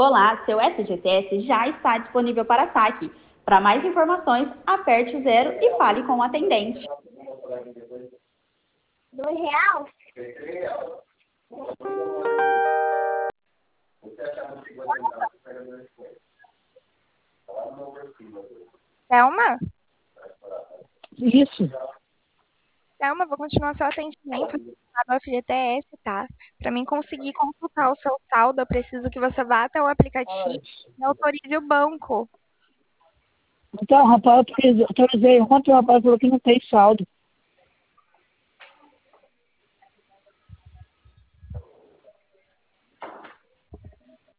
Olá, seu FGTS já está disponível para saque. Para mais informações, aperte o 0 e fale com o atendente. R$ 2? Thelma? Isso. Thelma, vou continuar seu atendimento do FGTS, tá? Para mim conseguir consultar o seu saldo, eu preciso que você vá até o aplicativo e autorize o banco. Então, rapaz, autorizei ontem, o rapaz falou que não tem saldo.